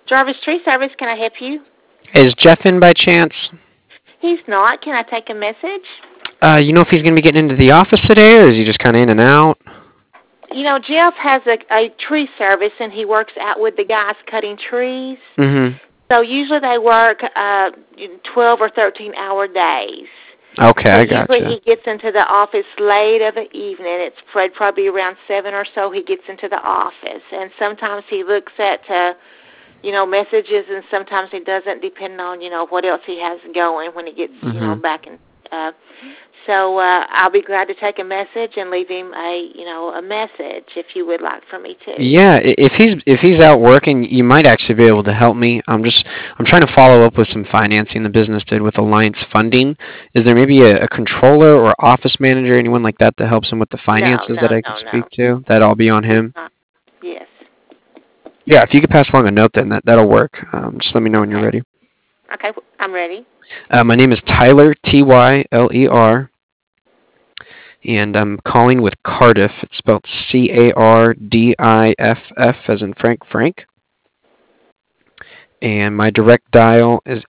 Jarvis Tree Service, can I help you? Is Jeff in by chance? He's not. Can I take a message? You know if he's going to be getting into the office today, or is he just kind of in and out? Jeff has a tree service, and he works out with the guys cutting trees. Mm-hmm. So usually they work 12 or 13-hour days. Okay, So I usually gotcha. he gets into the office late of the evening. It's probably around 7 or so he gets into the office. And sometimes he looks at, messages, and sometimes he doesn't, depending on, what else he has going when he gets, Mm-hmm. back in. So I'll be glad to take a message and leave him a message if you would like for me to. Yeah, if he's out working, you might actually be able to help me. I'm trying to follow up with some financing the business did with Alliance Funding. Is there maybe a controller or office manager, anyone like that that helps him with the No, finances that no, I could no, no. speak to? That'd all be on He's him. not. Yes. Yeah, if you could pass along a note, then that'll work. Just let me know when you're Okay. ready. Okay, I'm ready. My name is Tyler Tyler, and I'm calling with Cardiff. It's spelled Cardiff, as in Frank. And my direct dial is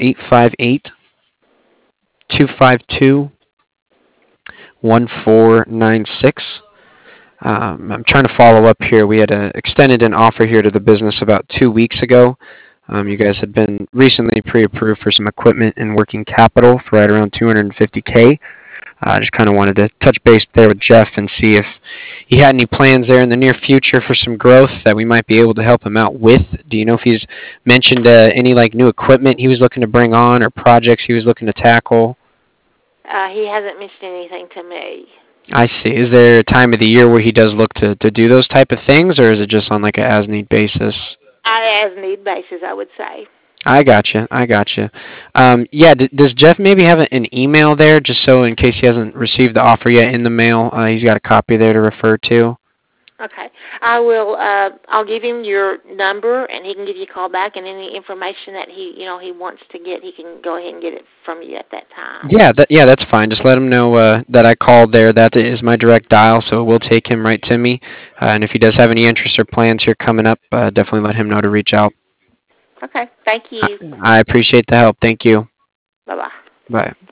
858-252-1496. I'm trying to follow up here. We had extended an offer here to the business about 2 weeks ago. You guys had been recently pre-approved for some equipment and working capital for right around 250K. I just kind of wanted to touch base there with Jeff and see if he had any plans there in the near future for some growth that we might be able to help him out with. Do you know if he's mentioned any like new equipment he was looking to bring on or projects he was looking to tackle? He hasn't mentioned anything to me. I see. Is there a time of the year where he does look to do those type of things, or is it just on like a as need basis? As need basis, I would say. I gotcha. Yeah, does Jeff maybe have an email there, just so in case he hasn't received the offer yet in the mail, he's got a copy there to refer to? Okay. I will. I'll give him your number, and he can give you a call back. And any information that he wants to get, he can go ahead and get it from you at that time. Yeah, that's fine. Just let him know that I called there. That is my direct dial, so it will take him right to me. And if he does have any interest or plans here coming up, definitely let him know to reach out. Okay. Thank I you. I appreciate the help. Thank you. Bye bye. Bye.